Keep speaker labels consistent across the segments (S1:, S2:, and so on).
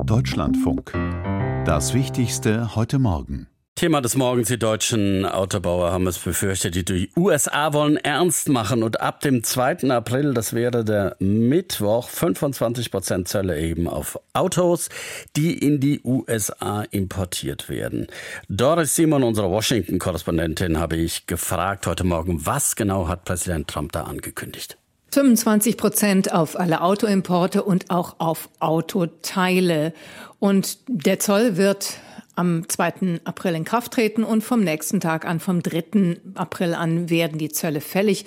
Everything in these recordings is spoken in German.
S1: Deutschlandfunk. Das Wichtigste heute Morgen.
S2: Thema des Morgens: Die deutschen Autobauer haben es befürchtet, die USA wollen ernst machen und ab dem 2. April, das wäre der Mittwoch, 25% Zölle erheben auf Autos, die in die USA importiert werden. Doris Simon, unsere Washington-Korrespondentin, habe ich gefragt heute Morgen, was genau hat Präsident Trump da angekündigt?
S3: 25% auf alle Autoimporte und auch auf Autoteile. Und der Zoll wird am 2. April in Kraft treten und vom nächsten Tag an, vom 3. April an, werden die Zölle fällig.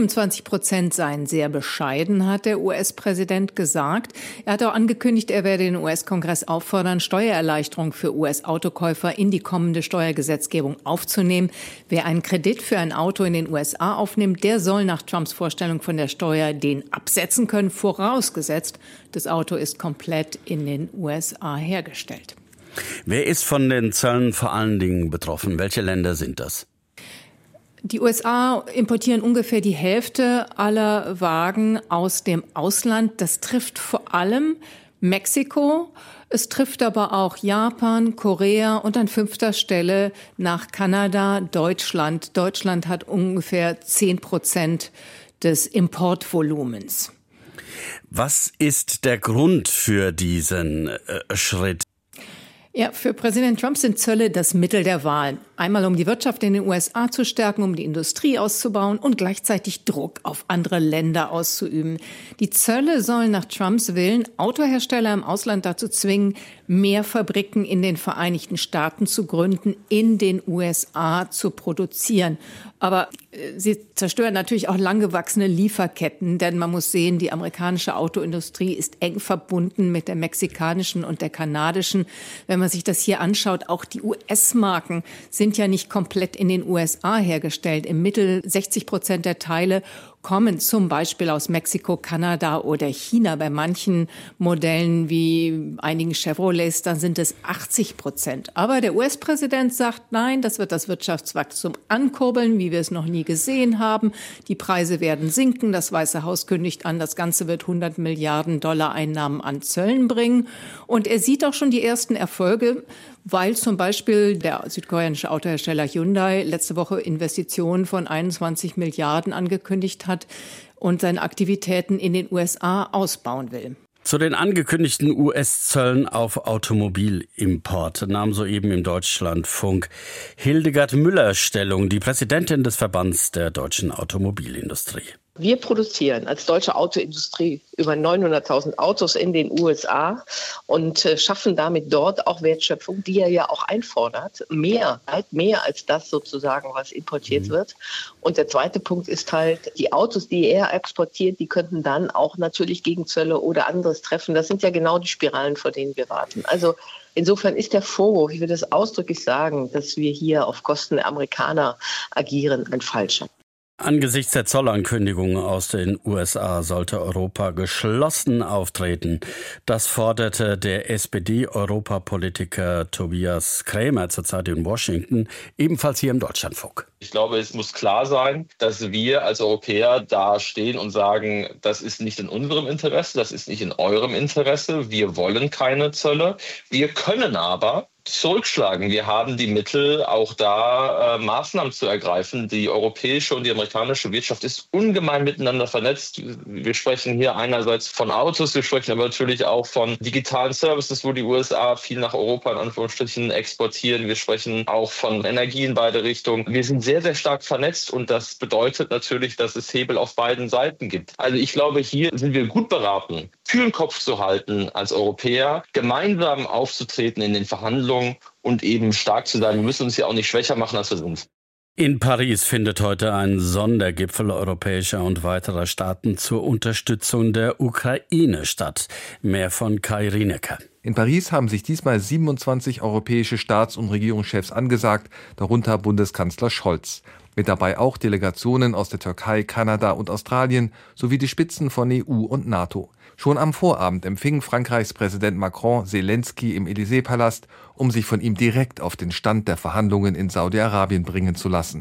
S3: 25% seien sehr bescheiden, hat der US-Präsident gesagt. Er hat auch angekündigt, er werde den US-Kongress auffordern, Steuererleichterungen für US-Autokäufer in die kommende Steuergesetzgebung aufzunehmen. Wer einen Kredit für ein Auto in den USA aufnimmt, der soll nach Trumps Vorstellung von der Steuer den absetzen können, vorausgesetzt, das Auto ist komplett in den USA hergestellt.
S2: Wer ist von den Zöllen vor allen Dingen betroffen? Welche Länder sind das?
S3: Die USA importieren ungefähr die Hälfte aller Wagen aus dem Ausland. Das trifft vor allem Mexiko. Es trifft aber auch Japan, Korea und an 5. Stelle nach Kanada, Deutschland. Deutschland hat ungefähr 10% des Importvolumens.
S2: Was ist der Grund für diesen Schritt?
S3: Ja, für Präsident Trump sind Zölle das Mittel der Wahl. Einmal, um die Wirtschaft in den USA zu stärken, um die Industrie auszubauen und gleichzeitig Druck auf andere Länder auszuüben. Die Zölle sollen nach Trumps Willen Autohersteller im Ausland dazu zwingen, mehr Fabriken in den Vereinigten Staaten zu gründen, in den USA zu produzieren. Aber sie zerstören natürlich auch langgewachsene Lieferketten, denn man muss sehen, die amerikanische Autoindustrie ist eng verbunden mit der mexikanischen und der kanadischen. Wenn man sich das hier anschaut, auch die US-Marken sind ja nicht komplett in den USA hergestellt. Im Mittel 60% der Teile kommen zum Beispiel aus Mexiko, Kanada oder China. Bei manchen Modellen wie einigen Chevrolets, dann sind es 80%. Aber der US-Präsident sagt, nein, das wird das Wirtschaftswachstum ankurbeln, wie wir es noch nie gesehen haben. Die Preise werden sinken. Das Weiße Haus kündigt an, das Ganze wird 100 Milliarden Dollar Einnahmen an Zöllen bringen. Und er sieht auch schon die ersten Erfolge, weil zum Beispiel der südkoreanische Autohersteller Hyundai letzte Woche Investitionen von 21 Milliarden angekündigt hat und seine Aktivitäten in den USA ausbauen will.
S2: Zu den angekündigten US-Zöllen auf Automobilimporte nahm soeben im Deutschlandfunk Hildegard Müller Stellung, die Präsidentin des Verbands der deutschen Automobilindustrie.
S4: Wir produzieren als deutsche Autoindustrie über 900.000 Autos in den USA und schaffen damit dort auch Wertschöpfung, die er ja auch einfordert. Mehr als das sozusagen, was importiert wird. Und der zweite Punkt ist halt, die Autos, die er exportiert, die könnten dann auch natürlich gegen Zölle oder anderes treffen. Das sind ja genau die Spiralen, vor denen wir warten. Also insofern ist der Vorwurf, ich will das ausdrücklich sagen, dass wir hier auf Kosten der Amerikaner agieren, ein falscher.
S2: Angesichts der Zollankündigungen aus den USA sollte Europa geschlossen auftreten. Das forderte der SPD-Europapolitiker Tobias Krämer zurzeit in Washington, ebenfalls hier im Deutschlandfunk.
S5: Ich glaube, es muss klar sein, dass wir als Europäer da stehen und sagen, das ist nicht in unserem Interesse, das ist nicht in eurem Interesse. Wir wollen keine Zölle. Wir können aber zurückschlagen. Wir haben die Mittel, auch da Maßnahmen zu ergreifen. Die europäische und die amerikanische Wirtschaft ist ungemein miteinander vernetzt. Wir sprechen hier einerseits von Autos, wir sprechen aber natürlich auch von digitalen Services, wo die USA viel nach Europa in Anführungsstrichen exportieren. Wir sprechen auch von Energie in beide Richtungen. Wir sind sehr, sehr stark vernetzt und das bedeutet natürlich, dass es Hebel auf beiden Seiten gibt. Also ich glaube, hier sind wir gut beraten, kühlen Kopf zu halten als Europäer, gemeinsam aufzutreten in den Verhandlungen und eben stark zu sein. Wir müssen uns ja auch nicht schwächer machen, als wir sind.
S2: In Paris findet heute ein Sondergipfel europäischer und weiterer Staaten zur Unterstützung der Ukraine statt. Mehr von Kai Rienecke.
S6: In Paris haben sich diesmal 27 europäische Staats- und Regierungschefs angesagt, darunter Bundeskanzler Scholz. Mit dabei auch Delegationen aus der Türkei, Kanada und Australien sowie die Spitzen von EU und NATO. Schon am Vorabend empfing Frankreichs Präsident Macron Zelensky im Élysée-Palast, um sich von ihm direkt auf den Stand der Verhandlungen in Saudi-Arabien bringen zu lassen.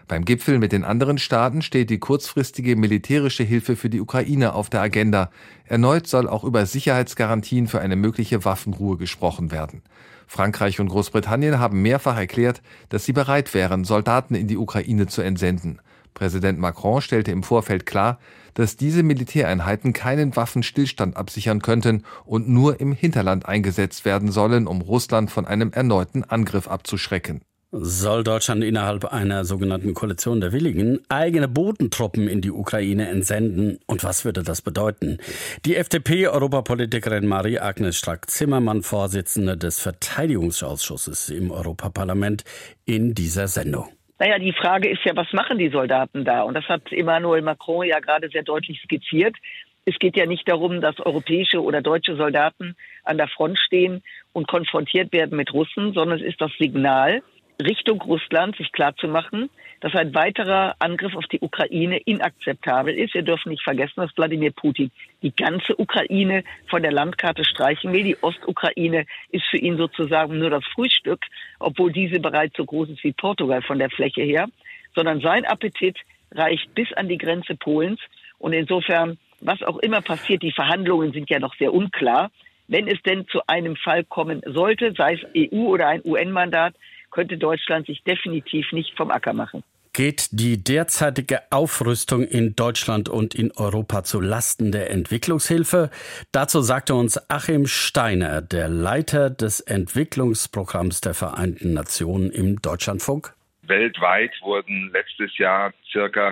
S6: Beim Gipfel mit den anderen Staaten steht die kurzfristige militärische Hilfe für die Ukraine auf der Agenda. Erneut soll auch über Sicherheitsgarantien für eine mögliche Waffenruhe gesprochen werden. Frankreich und Großbritannien haben mehrfach erklärt, dass sie bereit wären, Soldaten in die Ukraine zu entsenden. Präsident Macron stellte im Vorfeld klar, dass diese Militäreinheiten keinen Waffenstillstand absichern könnten und nur im Hinterland eingesetzt werden sollen, um Russland von einem erneuten Angriff abzuschrecken.
S2: Soll Deutschland innerhalb einer sogenannten Koalition der Willigen eigene Bodentruppen in die Ukraine entsenden? Und was würde das bedeuten? Die FDP-Europapolitikerin Marie-Agnes Strack-Zimmermann, Vorsitzende des Verteidigungsausschusses im Europaparlament, in dieser Sendung.
S7: Naja, die Frage ist ja, was machen die Soldaten da? Und das hat Emmanuel Macron ja gerade sehr deutlich skizziert. Es geht ja nicht darum, dass europäische oder deutsche Soldaten an der Front stehen und konfrontiert werden mit Russen, sondern es ist das Signal Richtung Russland, sich klarzumachen, dass ein weiterer Angriff auf die Ukraine inakzeptabel ist. Wir dürfen nicht vergessen, dass Wladimir Putin die ganze Ukraine von der Landkarte streichen will. Die Ostukraine ist für ihn sozusagen nur das Frühstück, obwohl diese bereits so groß ist wie Portugal von der Fläche her, sondern sein Appetit reicht bis an die Grenze Polens. Und insofern, was auch immer passiert, die Verhandlungen sind ja noch sehr unklar. Wenn es denn zu einem Fall kommen sollte, sei es EU oder ein UN-Mandat, könnte Deutschland sich definitiv nicht vom Acker machen.
S2: Geht die derzeitige Aufrüstung in Deutschland und in Europa zu Lasten der Entwicklungshilfe? Dazu sagte uns Achim Steiner, der Leiter des Entwicklungsprogramms der Vereinten Nationen im Deutschlandfunk.
S8: Weltweit wurden letztes Jahr ca.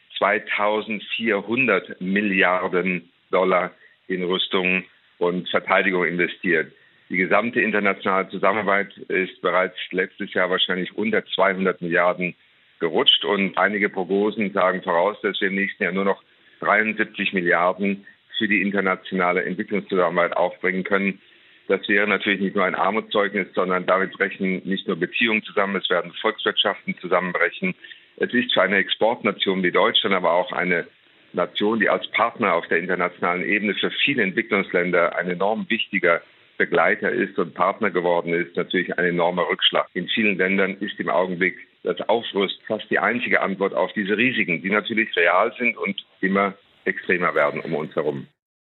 S8: 2400 Milliarden Dollar in Rüstung und Verteidigung investiert. Die gesamte internationale Zusammenarbeit ist bereits letztes Jahr wahrscheinlich unter 200 Milliarden gerutscht und einige Prognosen sagen voraus, dass wir im nächsten Jahr nur noch 73 Milliarden für die internationale Entwicklungszusammenarbeit aufbringen können. Das wäre natürlich nicht nur ein Armutszeugnis, sondern damit brechen nicht nur Beziehungen zusammen, es werden Volkswirtschaften zusammenbrechen. Es ist für eine Exportnation wie Deutschland, aber auch eine Nation, die als Partner auf der internationalen Ebene für viele Entwicklungsländer ein enorm wichtiger Begleiter ist und Partner geworden ist, natürlich ein enormer Rückschlag. In vielen Ländern ist im Augenblick das Aufrüsten fast die einzige Antwort auf diese Risiken, die natürlich real sind und immer extremer werden um uns herum.